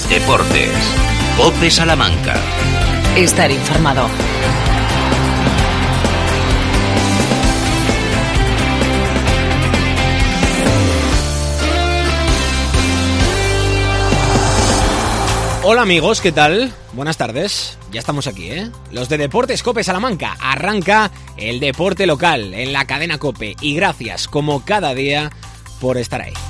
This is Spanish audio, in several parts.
Deportes. COPE Salamanca. Estar informado. Hola amigos, ¿qué tal? Buenas tardes, ya estamos aquí, ¿eh? Los de Deportes COPE Salamanca. Arranca el deporte local en la cadena COPE y gracias, como cada día, por estar ahí.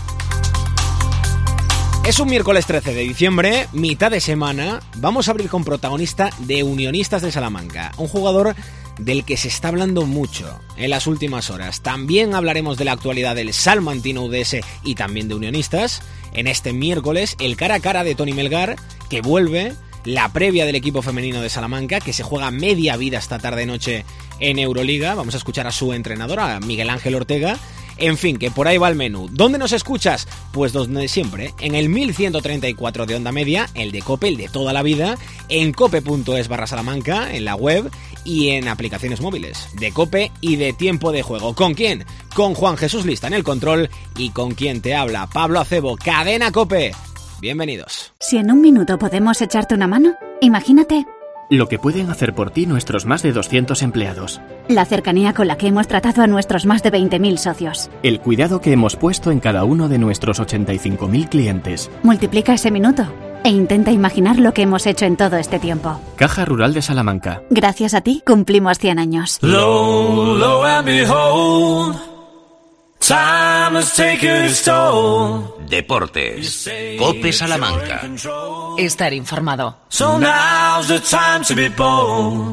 Es un miércoles 13 de diciembre, mitad de semana. Vamos a abrir con protagonista de Unionistas de Salamanca, un jugador del que se está hablando mucho en las últimas horas. También hablaremos de la actualidad del Salmantino UDS y también de Unionistas. En este miércoles, el cara a cara de Toni Melgar, que vuelve, la previa del equipo femenino de Salamanca, que se juega media vida esta tarde-noche en Euroliga. Vamos a escuchar a su entrenador, a Miguel Ángel Ortega. En fin, que por ahí va el menú. ¿Dónde nos escuchas? Pues donde siempre, en el 1134 de onda media, el de COPE, el de toda la vida, en cope.es/Salamanca, en la web y en aplicaciones móviles de COPE y de Tiempo de Juego. ¿Con quién? Con Juan Jesús Lista en el control y con quien te habla, Pablo Acebo, Cadena COPE. Bienvenidos. Si en un minuto podemos echarte una mano, imagínate lo que pueden hacer por ti nuestros más de 200 empleados. La cercanía con la que hemos tratado a nuestros más de 20.000 socios. El cuidado que hemos puesto en cada uno de nuestros 85.000 clientes. Multiplica ese minuto e intenta imaginar lo que hemos hecho en todo este tiempo. Caja Rural de Salamanca. Gracias a ti cumplimos 100 años. Low, low and behold, time has taken its toll. Deportes. COPE Salamanca. Estar informado. So now's the time to be bold.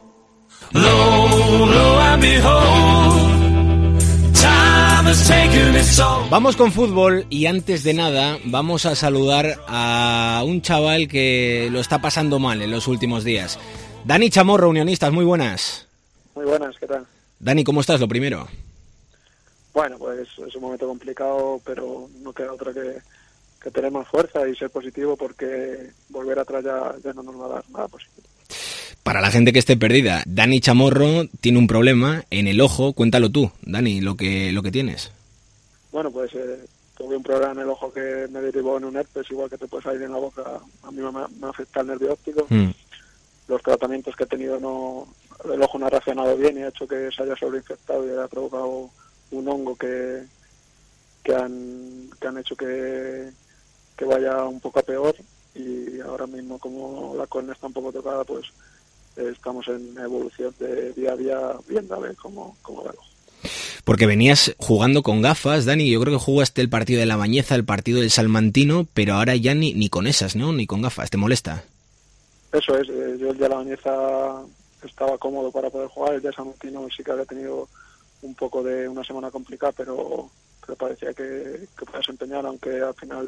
Low, low and behold, time has taken its toll. Vamos con fútbol y antes de nada vamos a saludar a un chaval que lo está pasando mal en los últimos días. Dani Chamorro, Unionistas, muy buenas. Muy buenas, ¿qué tal? Dani, ¿cómo estás? Lo primero. Bueno, pues es un momento complicado, pero no queda otra que tener más fuerza y ser positivo, porque volver atrás ya no nos va a dar nada positivo. Para la gente que esté perdida, Dani Chamorro tiene un problema en el ojo. Cuéntalo tú, Dani, lo que tienes. Bueno, pues tuve un problema en el ojo que me derivó en un herpes, igual que te puede salir en la boca. A mí me afecta el nervio óptico. Los tratamientos que he tenido, el ojo no ha reaccionado bien y ha hecho que se haya sobreinfectado y haya provocado un hongo que han hecho que vaya un poco a peor, y ahora mismo, como la córnea está un poco tocada, pues estamos en evolución de día a día, viendo a ver cómo va el ojo. Porque venías jugando con gafas, Dani, yo creo que jugaste el partido de la Bañeza, el partido del Salmantino, pero ahora ya ni con esas, ¿no? Ni con gafas, ¿te molesta? Eso es, yo el de la Bañeza estaba cómodo para poder jugar, el de Salmantino sí que había tenido un poco de una semana complicada, pero parecía que podía desempeñar, aunque al final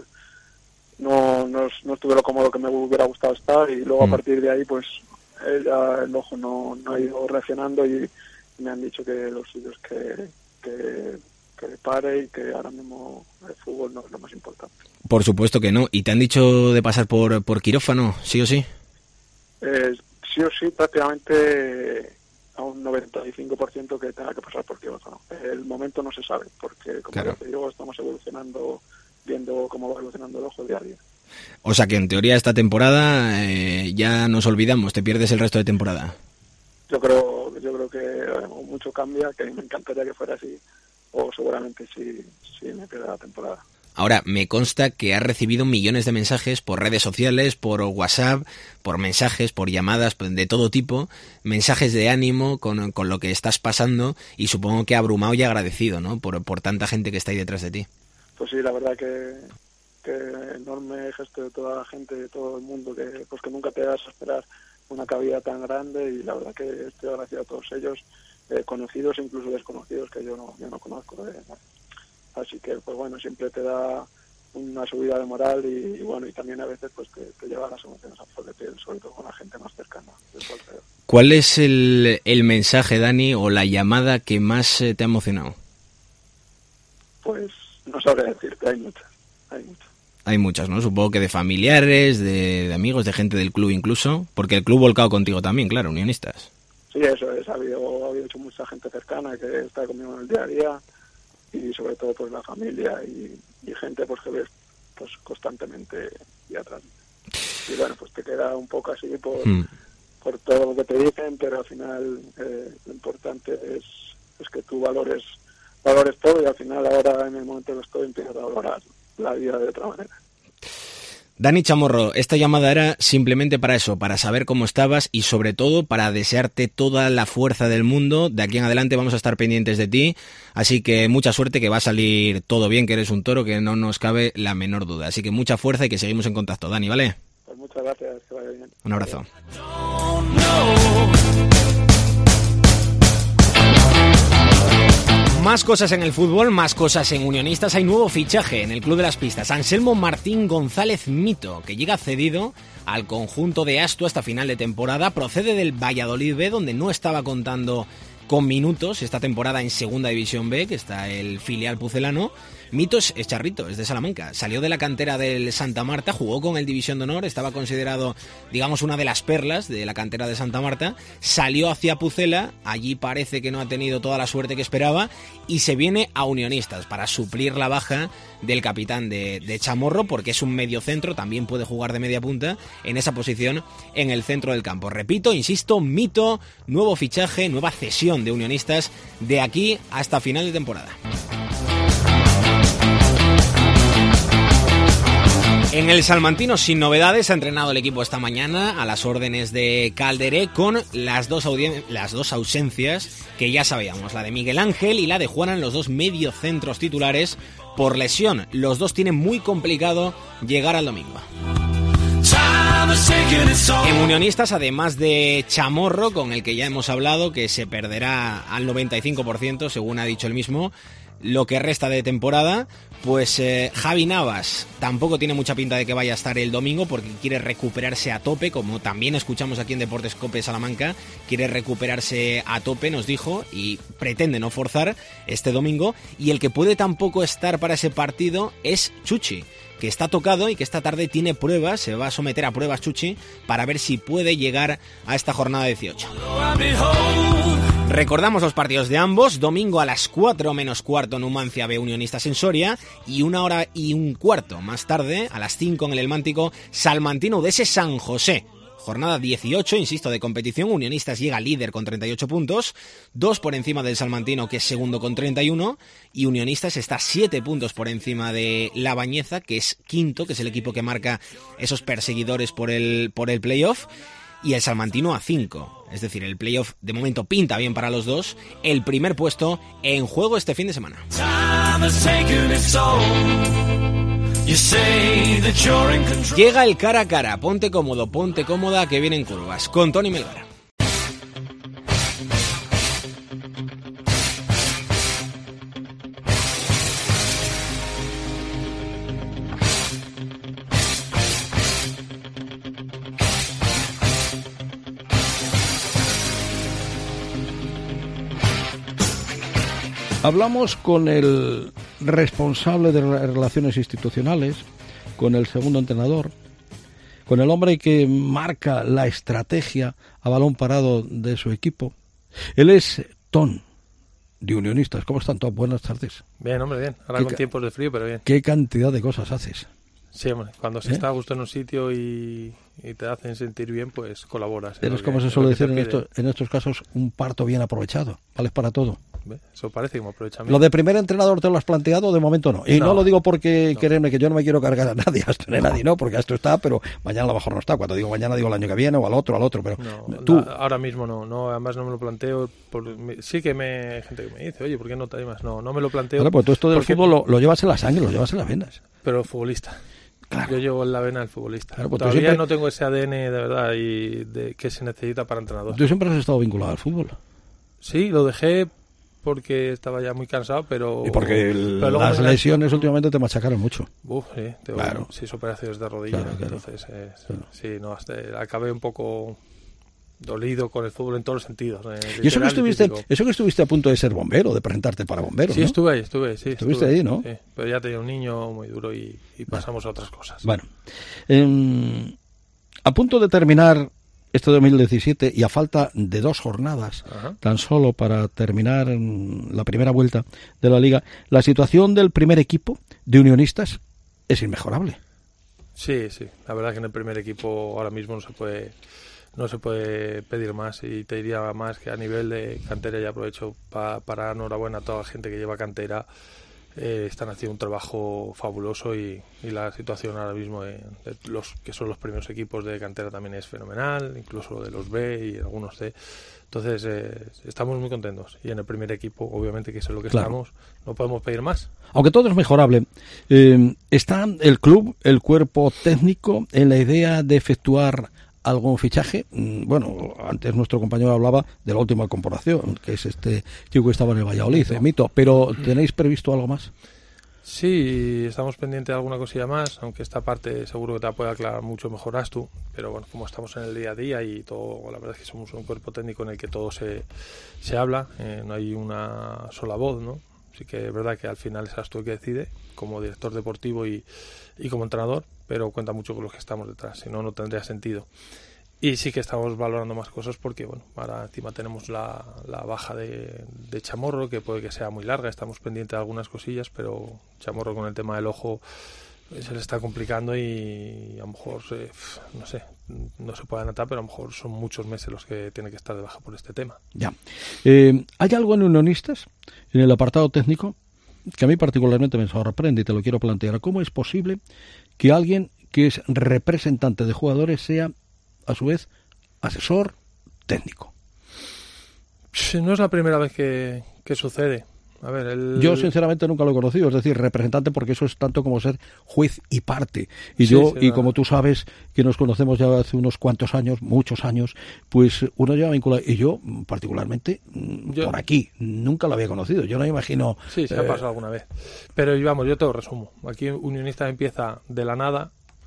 no estuve lo cómodo que me hubiera gustado estar, y luego a partir de ahí pues ya el ojo no ha ido reaccionando y me han dicho que lo suyo es que pare y que ahora mismo el fútbol no es lo más importante. Por supuesto que no. ¿Y te han dicho de pasar por quirófano, sí o sí? Sí o sí, prácticamente a un 95% que tenga que pasar por quirófano. El momento no se sabe, porque como ya te digo, estamos evolucionando, viendo cómo va evolucionando el ojo día a día. O sea que en teoría esta temporada ya nos olvidamos, te pierdes el resto de temporada. Yo creo que mucho cambia, que me encantaría que fuera así, o seguramente sí me pierda la temporada. Ahora, me consta que has recibido millones de mensajes por redes sociales, por WhatsApp, por mensajes, por llamadas de todo tipo, mensajes de ánimo con lo que estás pasando, y supongo que abrumado y agradecido, ¿no? Por tanta gente que está ahí detrás de ti. Pues sí, la verdad que enorme gesto de toda la gente, de todo el mundo, que nunca te vas a esperar una cabida tan grande, y la verdad que estoy agradecido a todos ellos, conocidos e incluso desconocidos, que yo no conozco. Así que, pues bueno, siempre te da una subida de moral y bueno, y también a veces pues te lleva las emociones a flor de piel, sobre todo con la gente más cercana de tu alrededor. ¿Cuál es el mensaje, Dani, o la llamada que más te ha emocionado? Pues no sabré decirte, hay muchas. Hay muchas, ¿no? Supongo que de familiares, de amigos, de gente del club incluso, porque el club volcado contigo también, claro, Unionistas. Sí, eso es, ha habido mucha gente cercana que está conmigo en el día a día, y sobre todo pues la familia y gente pues que ves pues constantemente y atrás. bueno, pues te queda un poco así por todo lo que te dicen, pero al final lo importante es que tú valores todo, y al final ahora en el momento en que estoy empiezo a valorar la vida de otra manera. Dani Chamorro, esta llamada era simplemente para eso, para saber cómo estabas y sobre todo para desearte toda la fuerza del mundo. De aquí en adelante vamos a estar pendientes de ti, así que mucha suerte, que va a salir todo bien, que eres un toro, que no nos cabe la menor duda. Así que mucha fuerza y que seguimos en contacto, Dani, ¿vale? Pues muchas gracias, que vaya bien. Un abrazo. Más cosas en el fútbol, más cosas en Unionistas. Hay nuevo fichaje en el Club de las Pistas. Anselmo Martín González Mito, que llega cedido al conjunto de Asto hasta final de temporada. Procede del Valladolid B, donde no estaba contando con minutos esta temporada en Segunda División B, que está el filial pucelano. Mito es charrito, es de Salamanca. Salió de la cantera del Santa Marta, jugó con el División de Honor, estaba considerado, digamos, una de las perlas de la cantera de Santa Marta. Salió hacia Pucela, allí parece que no ha tenido toda la suerte que esperaba y se viene a Unionistas para suplir la baja del capitán de Chamorro, porque es un mediocentro, también puede jugar de media punta en esa posición en el centro del campo. Repito, insisto, Mito, nuevo fichaje, nueva cesión de Unionistas de aquí hasta final de temporada. En el salmantino, sin novedades, ha entrenado el equipo esta mañana a las órdenes de Calderé, con las dos ausencias que ya sabíamos, la de Miguel Ángel y la de Juanan, los dos mediocentros titulares por lesión. Los dos tienen muy complicado llegar al domingo. En Unionistas, además de Chamorro, con el que ya hemos hablado, que se perderá al 95%, según ha dicho él mismo, lo que resta de temporada, pues Javi Navas tampoco tiene mucha pinta de que vaya a estar el domingo, porque quiere recuperarse a tope, como también escuchamos aquí en Deportes Cope Salamanca. Quiere recuperarse a tope, nos dijo, y pretende no forzar este domingo. Y el que puede tampoco estar para ese partido es Chuchi, que está tocado y que esta tarde tiene pruebas, se va a someter a pruebas Chuchi para ver si puede llegar a esta jornada 18. Recordamos los partidos de ambos: domingo a las 4 menos cuarto Numancia B Unionistas en Soria, y 1 hora y un cuarto más tarde, a las 5 en el Elmántico, Salmantino Udese San José. Jornada 18, insisto, de competición. Unionistas llega líder con 38 puntos, 2 por encima del Salmantino, que es segundo con 31, y Unionistas está 7 puntos por encima de La Bañeza, que es quinto, que es el equipo que marca esos perseguidores por el playoff, y el Salmantino a 5. Es decir, el playoff de momento pinta bien para los dos. El primer puesto en juego este fin de semana. Llega el cara a cara. Ponte cómodo, ponte cómoda, que vienen curvas. Con Tony Melgar. Hablamos con el responsable de relaciones institucionales, con el segundo entrenador, con el hombre que marca la estrategia a balón parado de su equipo. Él es Ton, de Unionistas. ¿Cómo están, Ton? Buenas tardes. Bien, hombre, bien. Ahora con tiempos de frío, pero bien. ¿Qué cantidad de cosas haces? Sí, hombre, cuando se está a gusto en un sitio y te hacen sentir bien, pues colaboras. Eres, como se suele decir en estos casos, un parto bien aprovechado. Vales para todo. Eso parece como aprovechamiento. ¿Lo de primer entrenador te lo has planteado? De momento no. Y no lo digo porque, créeme, que yo no me quiero cargar a nadie, a nadie, no, porque esto está, pero mañana a lo mejor no está. Cuando digo mañana, digo el año que viene o al otro, pero tú... Ahora mismo no, además no me lo planteo. Sí que hay gente que me dice, oye, ¿por qué no te animas? No me lo planteo. Bueno, pues tú esto del fútbol lo llevas en la sangre, lo llevas en las venas. Pero futbolista. Claro. Yo llevo en la vena al futbolista. Claro, pues todavía siempre... no tengo ese ADN de verdad que se necesita para entrenador. ¿Tú siempre has estado vinculado al fútbol? Sí, lo dejé porque estaba ya muy cansado, pero... Y porque las lesiones últimamente te machacaron mucho. Sí, tengo 6 operaciones de rodilla, entonces sí, acabé un poco dolido con el fútbol en todos los sentidos. Y eso que estuviste a punto de ser bombero, de presentarte para bombero, sí, ¿no? Estuve ahí. Estuviste ahí, ¿no? Sí, pero ya tenía un niño muy duro y pasamos a otras cosas. Bueno, a punto de terminar este 2017 y a falta de 2 jornadas, tan solo para terminar la primera vuelta de la Liga, la situación del primer equipo de Unionistas es inmejorable. Sí, la verdad que en el primer equipo ahora mismo no se puede pedir más, y te diría más que a nivel de cantera, y aprovecho para enhorabuena a toda la gente que lleva cantera. Están haciendo un trabajo fabuloso, y la situación ahora mismo de los que son los primeros equipos de cantera también es fenomenal, incluso de los B y algunos C. Entonces estamos muy contentos, y en el primer equipo obviamente, que es en lo que estamos, no podemos pedir más. Aunque todo es mejorable, ¿está el club, el cuerpo técnico, en la idea de efectuar algún fichaje? Bueno, antes nuestro compañero hablaba de la última incorporación, que es este chico que estaba en el Valladolid, Mito, pero ¿tenéis previsto algo más? Sí, estamos pendientes de alguna cosilla más, aunque esta parte seguro que te la puede aclarar mucho mejor Astu, pero bueno, como estamos en el día a día y todo, la verdad es que somos un cuerpo técnico en el que todo se habla, no hay una sola voz, ¿no? Así que es verdad que al final es Astu el que decide, como director deportivo y como entrenador, pero cuenta mucho con los que estamos detrás, si no, no tendría sentido. Y sí que estamos valorando más cosas porque, bueno, ahora encima tenemos la baja de Chamorro, que puede que sea muy larga, estamos pendientes de algunas cosillas, pero Chamorro con el tema del ojo se le está complicando, y a lo mejor, no sé, no se puede anotar, pero a lo mejor son muchos meses los que tiene que estar de baja por este tema. Ya. ¿Hay algo en Unionistas, en el apartado técnico, que a mí particularmente me sorprende y te lo quiero plantear? ¿Cómo es posible que alguien que es representante de jugadores sea, a su vez, asesor técnico? No es la primera vez que sucede. A ver, yo sinceramente nunca lo he conocido, es decir, representante, porque eso es tanto como ser juez y parte. Y sí, y como tú sabes que nos conocemos ya hace unos cuantos años, muchos años, pues uno ya vinculado. Y yo, particularmente, por aquí, nunca lo había conocido. Yo no me imagino... Sí, se ha pasado alguna vez. Pero vamos, yo te lo resumo. Aquí Unionistas empieza de la nada,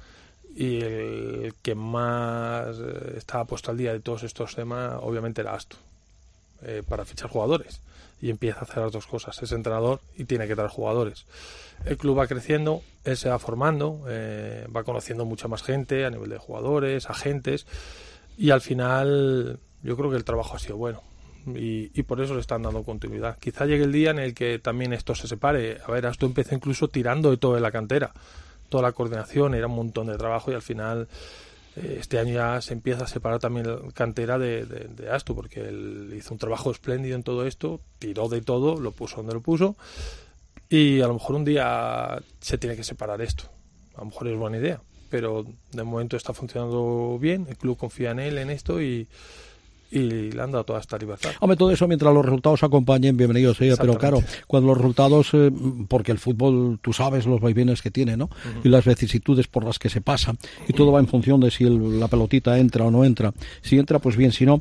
y el que más estaba puesto al día de todos estos temas, obviamente, era Astu, para fichar jugadores. Y empieza a hacer las dos cosas, es entrenador y tiene que traer jugadores. El club va creciendo, él se va formando, va conociendo mucha más gente a nivel de jugadores, agentes, y al final yo creo que el trabajo ha sido bueno, y por eso le están dando continuidad. Quizá llegue el día en el que también esto se separe. A ver, esto empezó incluso tirando de todo de la cantera, toda la coordinación, era un montón de trabajo, y al final este año ya se empieza a separar también la cantera de Astu, porque él hizo un trabajo espléndido en todo esto, tiró de todo, lo puso donde lo puso, y a lo mejor un día se tiene que separar esto. A lo mejor es buena idea, pero de momento está funcionando bien, el club confía en él, en esto, y le han dado toda esta libertad. Hombre, todo eso mientras los resultados acompañen, bienvenidos sea, pero claro, cuando los resultados, porque el fútbol, tú sabes los vaivenes que tiene, ¿no? Uh-huh. Y las vicisitudes por las que se pasa, y todo va en función de si la pelotita entra o no entra. Si entra, pues bien, si no,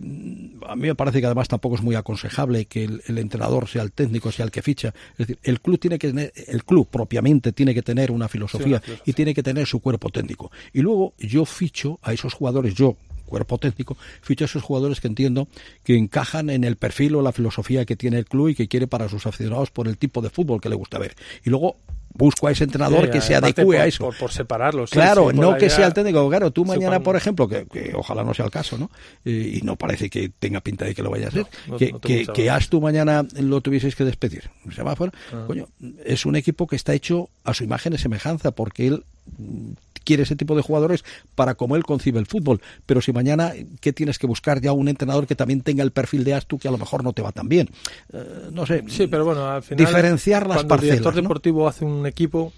a mí me parece que además tampoco es muy aconsejable que el entrenador sea el técnico, sea el que ficha. Es decir, el club propiamente tiene que tener una filosofía, y tiene que tener su cuerpo técnico. Y luego yo ficho a esos jugadores, cuerpo técnico, ficha a esos jugadores que entiendo que encajan en el perfil o la filosofía que tiene el club y que quiere para sus aficionados por el tipo de fútbol que le gusta ver. Y luego busco a ese entrenador que se adecue a eso. Por separarlos. Claro, no que sea el técnico. Claro, tú mañana, por ejemplo, que ojalá no sea el caso, ¿no? Y no parece que tenga pinta de que lo vaya a ser. Que Astu mañana lo tuvieseis que despedir. Se va afuera. Coño, es un equipo que está hecho a su imagen y semejanza, porque él quiere ese tipo de jugadores para como él concibe el fútbol. Pero si mañana, ¿qué tienes que buscar? Ya un entrenador que también tenga el perfil de Astu, que a lo mejor no te va tan bien. No sé. Sí, pero bueno, al final, diferenciar las parcelas. Cuando el director deportivo hace un equipo,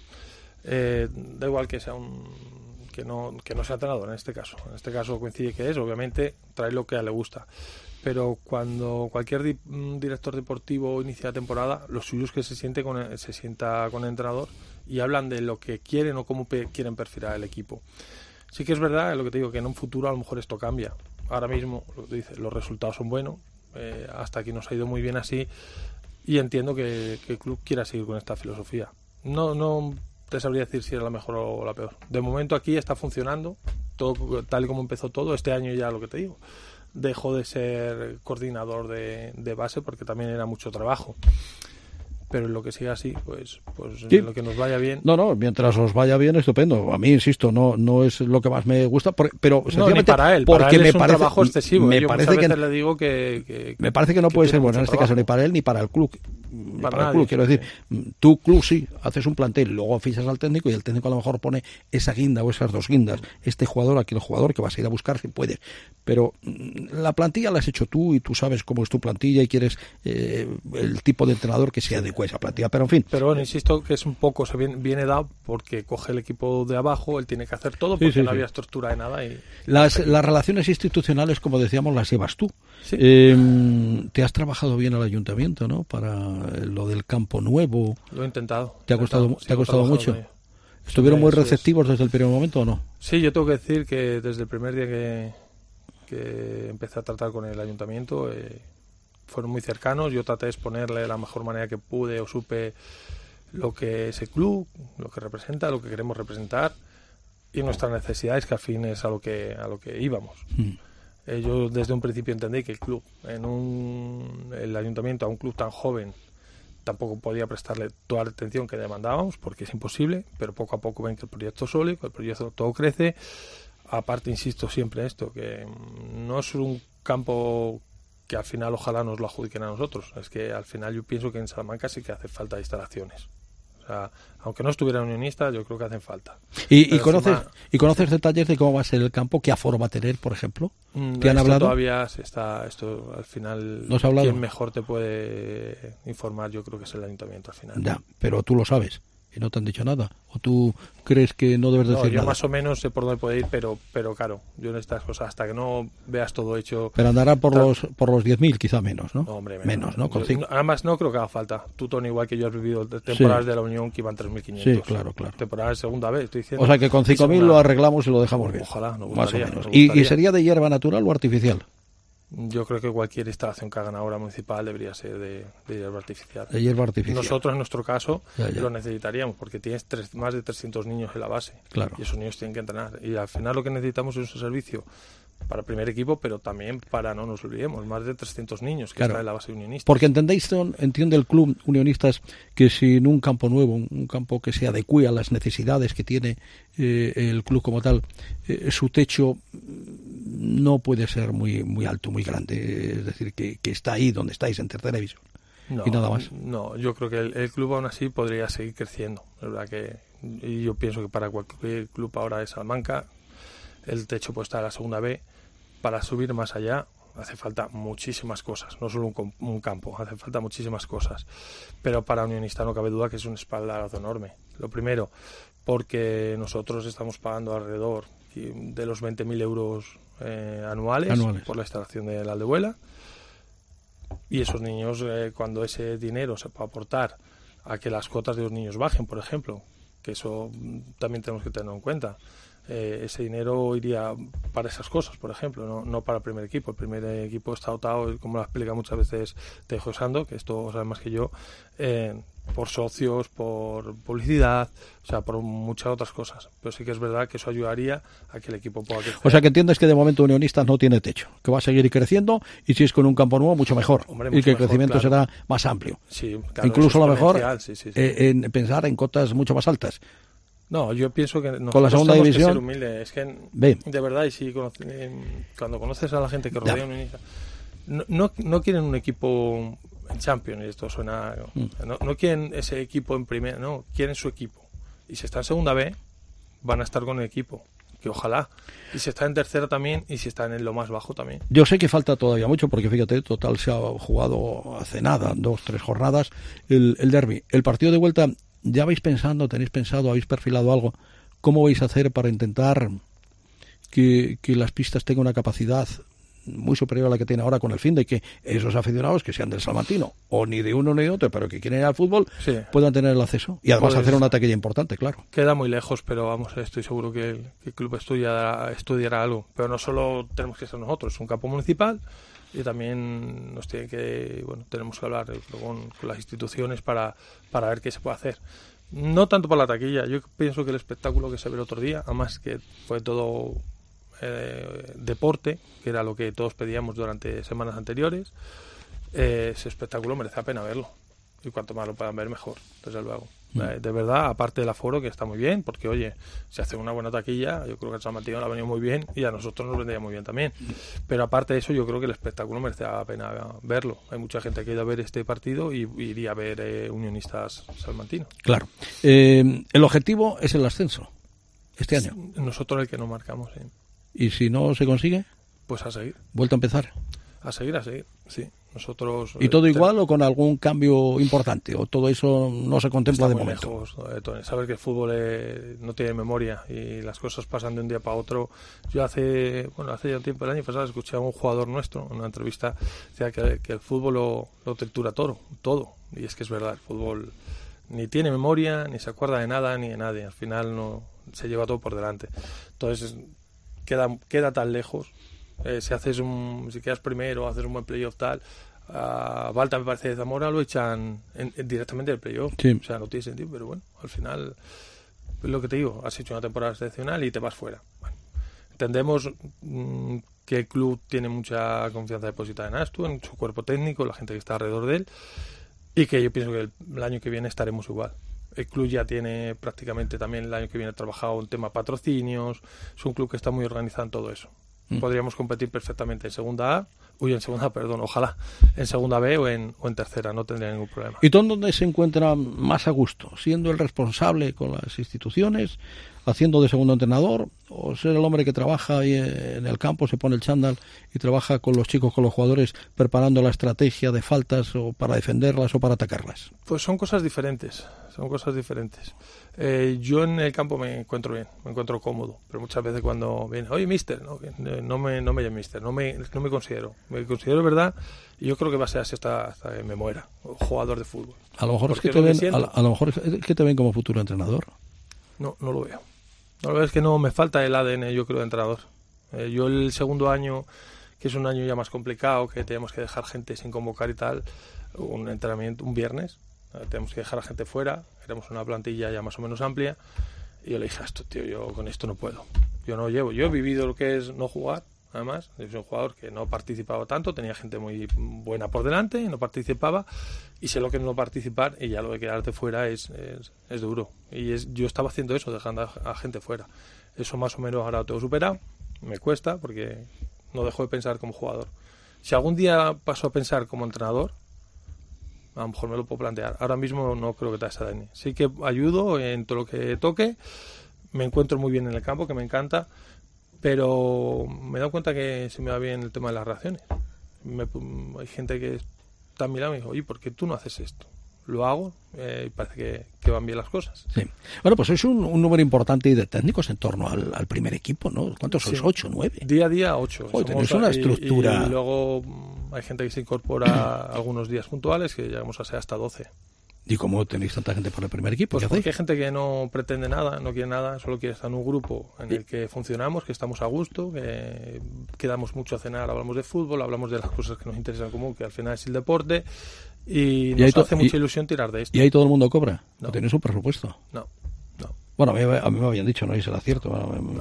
da igual que sea que no sea entrenador en este caso. En este caso coincide que obviamente trae lo que a él le gusta. Pero cuando cualquier director deportivo inicia la temporada, lo suyo es que se sienta con el entrenador y hablan de lo que quieren o cómo quieren perfilar el equipo. Sí que es verdad, lo que te digo, que en un futuro a lo mejor esto cambia. Ahora mismo, los resultados son buenos, hasta aquí nos ha ido muy bien así, y entiendo que el club quiera seguir con esta filosofía. No te sabría decir si era la mejor o la peor. De momento aquí está funcionando, todo tal y como empezó todo. Este año ya, lo que te digo, dejó de ser coordinador de base porque también era mucho trabajo. Pero en lo que siga así, pues sí, en lo que nos vaya bien. No, mientras os vaya bien, estupendo. A mí, insisto, no es lo que más me gusta, pero no, ni para él, porque es me un trabajo excesivo. Me yo parece que le digo que me parece que no puede ser bueno en este caso ni para él ni para el club. para el club, quiero decir, tu club sí, haces un plantel, luego fichas al técnico y el técnico a lo mejor pone esa guinda o esas dos guindas, este jugador, aquel jugador que vas a ir a buscar si puedes, pero la plantilla la has hecho tú y tú sabes cómo es tu plantilla y quieres el tipo de entrenador que se adecue a esa plantilla, pero en fin. Pero bueno, insisto que es un poco, se viene dado porque coge el equipo de abajo, él tiene que hacer todo porque no había estructura de nada. Y las relaciones institucionales, como decíamos, las llevas tú. Sí. Te has trabajado bien al ayuntamiento, ¿no? Para lo del campo nuevo. Lo he intentado. ¿Te ha costado mucho? ¿Estuvieron muy receptivos desde el primer momento o no? Sí, yo tengo que decir que desde el primer día que empecé a tratar con el ayuntamiento fueron muy cercanos. Yo traté de exponerle de la mejor manera que pude o supe lo que es el club, lo que representa, lo que queremos representar y nuestras necesidades, que al fin es a lo que íbamos. Yo desde un principio entendí que el club, el ayuntamiento a un club tan joven, tampoco podía prestarle toda la atención que demandábamos, porque es imposible, pero poco a poco ven que el proyecto es sólido, que el proyecto todo crece. Aparte, insisto siempre en esto, que no es un campo que al final ojalá nos lo adjudiquen a nosotros, es que al final yo pienso que en Salamanca sí que hace falta instalaciones. O sea, aunque no estuvieran unionistas, yo creo que hacen falta. ¿Y conoces detalles de cómo va a ser el campo? ¿Qué aforo va a tener, por ejemplo? ¿Te han hablado? Todavía esto al final, ¿No has hablado? Quien mejor te puede informar, yo creo que es el ayuntamiento al final. Ya, pero tú lo sabes y no te han dicho nada. ¿O tú crees que no debes decir nada? Yo más o menos sé por dónde puede ir, pero claro, yo en estas cosas, hasta que no veas todo hecho... Pero andará por los 10.000, quizá menos, ¿no? No, hombre, menos, ¿no? Además, no creo que haga falta. Tú, Tony, igual que yo, has vivido temporadas de la Unión que iban 3.500. Sí, claro. Temporadas de segunda vez, estoy diciendo. O sea que con 5.000 lo arreglamos y lo dejamos bien. Ojalá, nos Más gustaría. o menos. ¿Y sería de hierba natural o artificial? Yo creo que cualquier instalación que hagan ahora municipal debería ser de hierba artificial. De hierba artificial. Nosotros, en nuestro caso, ya. lo necesitaríamos, porque tienes más de 300 niños en la base. Claro. Y esos niños tienen que entrenar. Y al final lo que necesitamos es un servicio para el primer equipo, pero también para, no nos olvidemos, más de 300 niños que están en la base unionista. Porque entiende el club Unionistas que sin un campo nuevo, un campo que se adecue a las necesidades que tiene el club como tal, su techo no puede ser muy alto, muy grande, es decir, que está ahí donde estáis, en tercera división. No, y nada más. No, yo creo que el club aún así podría seguir creciendo. Es verdad y yo pienso que para cualquier club ahora de Salamanca, el techo puede estar a la segunda B. Para subir más allá hace falta muchísimas cosas, no solo un campo, hace falta muchísimas cosas. Pero para Unionista no cabe duda que es un espaldarazo enorme. Lo primero, porque nosotros estamos pagando alrededor de los 20.000 euros anuales por la instalación de la Aldehuela. Y esos niños, cuando ese dinero se puede aportar a que las cuotas de los niños bajen, por ejemplo, que eso también tenemos que tenerlo en cuenta. Ese dinero iría para esas cosas, por ejemplo, no para el primer equipo. El primer equipo está dotado, como lo explica muchas veces Tejo Sando, que esto sabe más que yo, por socios, por publicidad, o sea, por muchas otras cosas. Pero sí que es verdad que eso ayudaría a que el equipo pueda crecer. O sea, que entiendes que de momento Unionistas no tiene techo, que va a seguir creciendo, y si es con un campo nuevo, mucho mejor. Hombre, y que el mejor, crecimiento claro. será más amplio. Sí, claro, incluso a lo mejor sí. en pensar en cotas mucho más altas. No, yo pienso que con la segunda división que ser humildes. Es que de verdad, y si cuando conoces a la gente que rodea a Unionista, no quieren un equipo en Champions, y esto suena, no quieren ese equipo en primera, no, quieren su equipo. Y si está en segunda B, van a estar con el equipo, que ojalá. Y si está en tercera también, y si está en lo más bajo también. Yo sé que falta todavía mucho, porque fíjate, total se ha jugado hace nada, 2-3 jornadas, el derbi. El partido de vuelta, ¿ya tenéis pensado, habéis perfilado algo? ¿Cómo vais a hacer para intentar que las pistas tengan una capacidad muy superior a la que tiene ahora, con el fin de que esos aficionados que sean del salmantino, o ni de uno ni de otro, pero que quieren ir al fútbol, puedan tener el acceso? Y además hacer una taquilla importante, claro. Queda muy lejos, pero vamos, estoy seguro que el club estudiará algo. Pero no solo tenemos que ser nosotros, es un campo municipal, y también tenemos que hablar con las instituciones para ver qué se puede hacer. No tanto por la taquilla, yo pienso que el espectáculo que se ve el otro día, además que fue todo deporte, que era lo que todos pedíamos durante semanas anteriores, ese espectáculo merece la pena verlo, y cuanto más lo puedan ver mejor, desde luego. De verdad, aparte del aforo, que está muy bien, porque oye, si hace una buena taquilla, yo creo que al San Martín le ha venido muy bien y a nosotros nos vendría muy bien también. Pero aparte de eso, yo creo que el espectáculo merece la pena verlo. Hay mucha gente que ha ido a ver este partido y iría a ver Unionistas Salmantino. Claro. El objetivo es el ascenso este año. Nosotros el que no marcamos. ¿Y si no se consigue? Pues a seguir. ¿Vuelta a empezar? A seguir, sí. Nosotros... ¿Y todo igual o con algún cambio importante? ¿O todo eso no se contempla de momento? Lejos, Tony. Saber que el fútbol no tiene memoria y las cosas pasan de un día para otro. Yo hace ya un tiempo, el año pasado, escuché a un jugador nuestro en una entrevista, decía que el fútbol lo tritura todo. Y es que es verdad, el fútbol ni tiene memoria, ni se acuerda de nada, ni de nadie. Al final no se lleva todo por delante. Entonces queda tan lejos. Si quedas primero, haces un buen playoff tal, a Balta, me parece, de Zamora lo echan directamente del playoff. Sí. O sea, no tiene sentido, pero bueno, al final es lo que te digo, has hecho una temporada excepcional y te vas fuera. Bueno, entendemos que el club tiene mucha confianza depositada en Astu, en su cuerpo técnico, la gente que está alrededor de él, y que yo pienso que el año que viene estaremos igual. El club ya tiene prácticamente también el año que viene trabajado un tema patrocinios, es un club que está muy organizado en todo eso. Podríamos competir perfectamente en segunda ojalá, en segunda B o en tercera, no tendría ningún problema. ¿Y tú dónde se encuentra más a gusto? ¿Siendo el responsable con las instituciones, haciendo de segundo entrenador, o ser el hombre que trabaja ahí en el campo, se pone el chándal y trabaja con los chicos, con los jugadores, preparando la estrategia de faltas o para defenderlas o para atacarlas? Pues son cosas diferentes. Yo en el campo me encuentro bien, me encuentro cómodo, pero muchas veces cuando viene, oye, mister, no me llame mister, no me considero, verdad, y yo creo que va a ser así hasta que me muera, jugador de fútbol. A lo mejor es que te ven como futuro entrenador. No lo veo. No lo veo, es que no me falta el ADN, yo creo, de entrenador. Yo el segundo año, que es un año ya más complicado, que tenemos que dejar gente sin convocar y tal, un entrenamiento un viernes, tenemos que dejar a gente fuera, éramos una plantilla ya más o menos amplia, y yo le dije a esto, tío, yo con esto no puedo, yo he vivido lo que es no jugar, además, yo soy un jugador que no participaba tanto, tenía gente muy buena por delante, no participaba, y sé lo que es no participar, y ya lo de quedarte fuera es duro, y yo estaba haciendo eso, dejando a gente fuera, eso más o menos ahora lo tengo superado, me cuesta, porque no dejo de pensar como jugador. Si algún día paso a pensar como entrenador, a lo mejor me lo puedo plantear. Ahora mismo no creo que te esa Dani. Sí que ayudo en todo lo que toque. Me encuentro muy bien en el campo, que me encanta. Pero me he dado cuenta que se me va bien el tema de las reacciones. Hay gente que está a mi lado y me dijo, oye, ¿por qué tú no haces esto? Lo hago y parece que van bien las cosas. Sí. Bueno, pues sois un número importante de técnicos en torno al primer equipo, ¿no? ¿Cuántos sois? Sí. ¿8, 9? Día a día 8. Tenéis una estructura. Y luego hay gente que se incorpora algunos días puntuales, que llegamos a ser hasta 12. ¿Y cómo tenéis tanta gente por el primer equipo? Pues porque hay gente que no pretende nada, no quiere nada, solo quiere estar en un grupo en el que funcionamos, que estamos a gusto, que quedamos mucho a cenar, hablamos de fútbol, hablamos de las cosas que nos interesan en común, que al final es el deporte, y nos hace mucha ilusión tirar de esto. ¿Y ahí todo el mundo cobra? No. ¿O tenéis un presupuesto? No. Bueno, a mí me habían dicho, no sé si era cierto,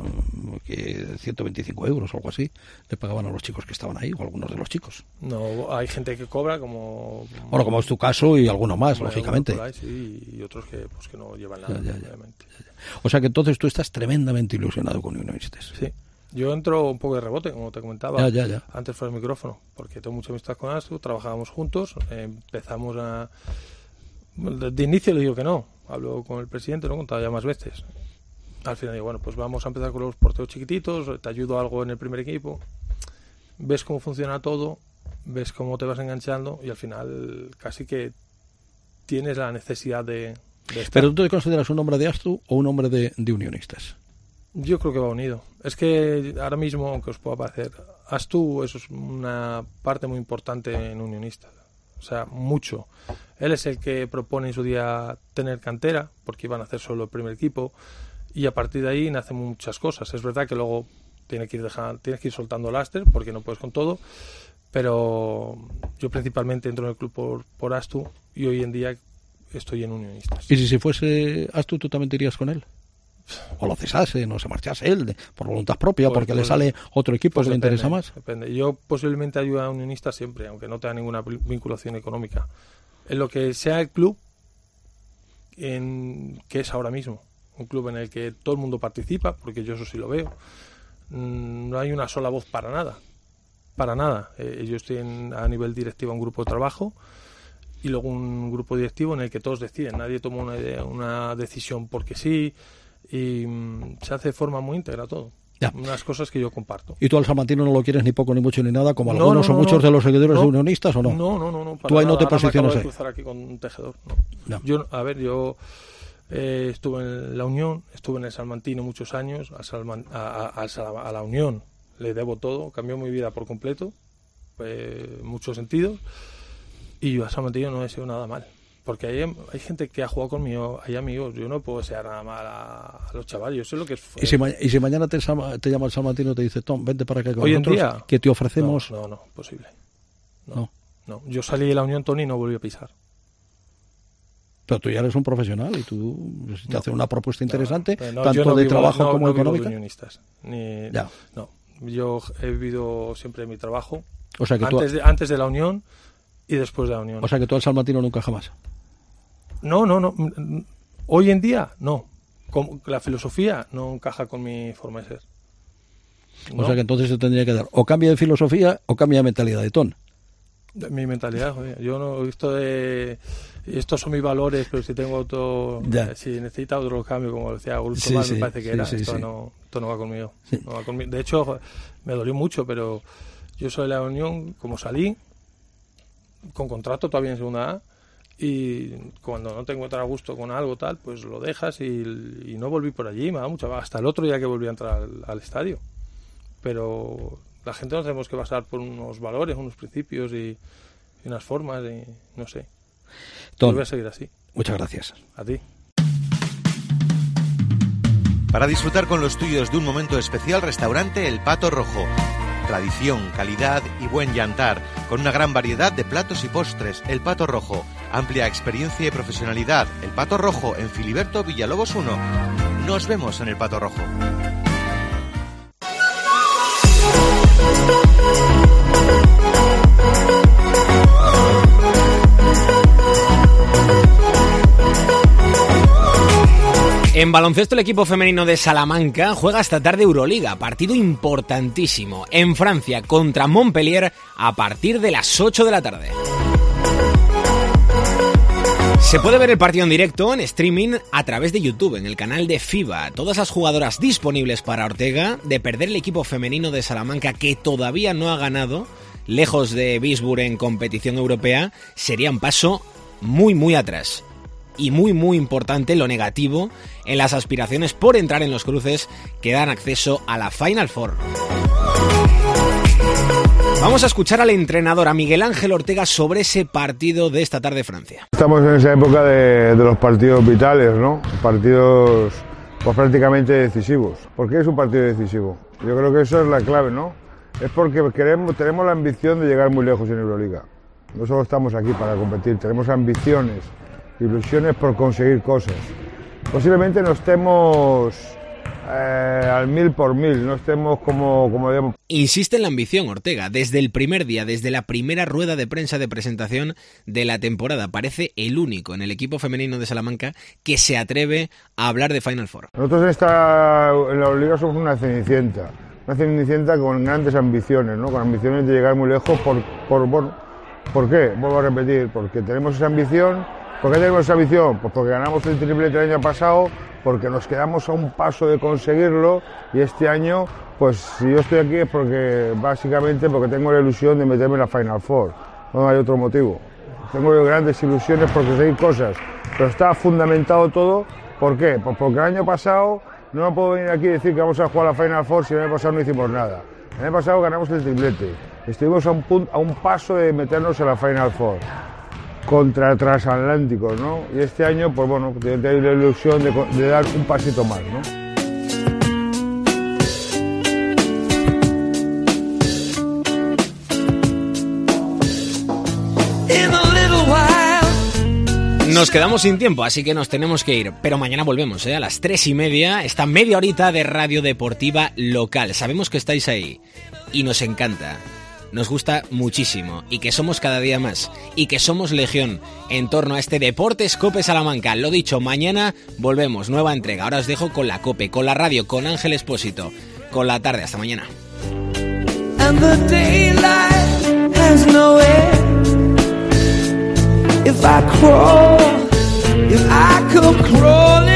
que 125 euros o algo así le pagaban a los chicos que estaban ahí, o algunos de los chicos. No, hay gente que cobra como... Bueno, como es tu caso y alguno más, lógicamente. Ahí, sí, y otros que no llevan nada, obviamente. O sea que entonces tú estás tremendamente ilusionado con Unionistas. Sí. Yo entro un poco de rebote, como te comentaba ya. antes fuera del micrófono, porque tengo mucha amistad con Astu, trabajábamos juntos, empezamos a... De inicio le digo que no, hablo con el presidente, lo he contado ya más veces. Al final digo, bueno, pues vamos a empezar con los porteros chiquititos, te ayudo algo en el primer equipo, ves cómo funciona todo, ves cómo te vas enganchando y al final casi que tienes la necesidad de estar. ¿Pero tú te consideras un hombre de Astu o un hombre de Unionistas? Yo creo que va unido. Es que ahora mismo, aunque os pueda parecer, Astu eso es una parte muy importante en Unionistas. O sea, mucho. Él es el que propone en su día tener cantera, porque iban a hacer solo el primer equipo, y a partir de ahí nacen muchas cosas. Es verdad que luego tienes que ir soltando lastre, porque no puedes con todo, pero yo principalmente entro en el club por Astu, y hoy en día estoy en Unionistas. ¿Y si fuese Astu, tú también te irías con él? O lo cesase, no se marchase él por voluntad propia, porque le sale otro equipo que le interesa más. Depende. Yo posiblemente ayudo a Unionistas siempre, aunque no tenga ninguna vinculación económica. En lo que sea el club que es ahora mismo. Un club en el que todo el mundo participa, porque yo eso sí lo veo. No hay una sola voz para nada. Para nada. Yo estoy a nivel directivo un grupo de trabajo y luego un grupo directivo en el que todos deciden. Nadie toma una decisión porque sí, y se hace de forma muy íntegra todo. Ya. Unas cosas que yo comparto. ¿Y tú al salmantino no lo quieres ni poco ni mucho ni nada, como algunos o muchos de los seguidores de Unionistas, o no? No. ¿Tú ahí no te posicionas ahí? ahí? Cruzar aquí con un tejedor. No. Yo estuve en la Unión, estuve en el Salmantino muchos años, a la Unión le debo todo, cambió mi vida por completo, en muchos sentidos, y yo a Salmantino no deseo nada mal, porque hay gente que ha jugado conmigo, hay amigos, yo no puedo desear nada mal a los chavales, yo sé lo que es. ¿Y si mañana te llama el Salmantino y te dice, Tom, vente para acá con hoy nosotros, en día, que te ofrecemos? No, posible. No. Yo salí de la Unión, Tony, y no volví a pisar. Pero tú ya eres un profesional y tú te haces una propuesta interesante, tanto de trabajo como económica. De unionistas. No, yo he vivido siempre mi trabajo, o sea que antes de la Unión y después de la Unión. O sea que tú al salmantino nunca jamás. No. Hoy en día, no. La filosofía no encaja con mi forma de ser. O sea que entonces se tendría que dar o cambia de filosofía o cambia de mentalidad de Ton. Mi mentalidad, joder. Yo no he visto estos son mis valores, pero si tengo otro, si necesita otro cambio, como decía Gultomar, me parece que esto no va conmigo. Sí. No va conmigo. De hecho, me dolió mucho, pero yo soy de la Unión, como salí, con contrato todavía en segunda A, y cuando no te encuentras a gusto con algo tal, pues lo dejas y no volví por allí, me da mucha, hasta el otro día que volví a entrar al estadio. Pero la gente nos tenemos que basar por unos valores, unos principios y unas formas, y no sé. Tom, voy a seguir así. Muchas gracias. A ti. Para disfrutar con los tuyos de un momento especial, restaurante El Pato Rojo. Tradición, calidad y buen yantar, con una gran variedad de platos y postres. El Pato Rojo, amplia experiencia y profesionalidad. El Pato Rojo, en Filiberto Villalobos 1. Nos vemos en El Pato Rojo. En baloncesto, el equipo femenino de Salamanca juega esta tarde Euroliga, partido importantísimo, en Francia contra Montpellier a partir de las 8 de la tarde. Se puede ver el partido en directo, en streaming, a través de YouTube, en el canal de FIBA. Todas las jugadoras disponibles para Ortega de perder el equipo femenino de Salamanca, que todavía no ha ganado, lejos de Bisburg en competición europea, sería un paso muy atrás. Y muy importante lo negativo en las aspiraciones por entrar en los cruces que dan acceso a la Final Four. Vamos a escuchar al entrenador, a Miguel Ángel Ortega, sobre ese partido de esta tarde Francia. Estamos en esa época de los partidos vitales, ¿no? Partidos pues prácticamente decisivos. ¿Por qué es un partido decisivo? Yo creo que eso es la clave, ¿no? Es porque tenemos la ambición de llegar muy lejos en Euroliga. No solo estamos aquí para competir, tenemos ambiciones, ilusiones por conseguir cosas. Posiblemente no estemos al 1000 por 1000, no estemos como debemos. Insiste en la ambición Ortega, desde el primer día, desde la primera rueda de prensa de presentación de la temporada. Parece el único en el equipo femenino de Salamanca que se atreve a hablar de Final Four. Nosotros en la Liga somos una cenicienta con grandes ambiciones, ¿no? Con ambiciones de llegar muy lejos. ¿Por qué? Vuelvo a repetir, porque tenemos esa ambición. ¿Por qué tenemos esa ambición? Pues porque ganamos el triplete el año pasado, porque nos quedamos a un paso de conseguirlo, y este año, pues si yo estoy aquí es porque básicamente porque tengo la ilusión de meterme en la Final Four. No hay otro motivo. Tengo grandes ilusiones por conseguir cosas, pero está fundamentado todo. ¿Por qué? Pues porque el año pasado no me puedo venir aquí y decir que vamos a jugar a la Final Four si el año pasado no hicimos nada. El año pasado ganamos el triplete, estuvimos a un paso de meternos en la Final Four contra transatlánticos, ¿no? Y este año, pues bueno, tengo la ilusión de dar un pasito más, ¿no? Nos quedamos sin tiempo, así que nos tenemos que ir. Pero mañana volvemos, a las 3:30, esta media horita de radio deportiva local. Sabemos que estáis ahí y nos encanta. nos gusta muchísimo y que somos cada día más y que somos legión en torno a este Deportes COPE Salamanca. Lo dicho, mañana volvemos, nueva entrega. Ahora os dejo con la COPE, con la radio, con Ángel Expósito, con la tarde. Hasta mañana. And the daylight has no end. If I could crawl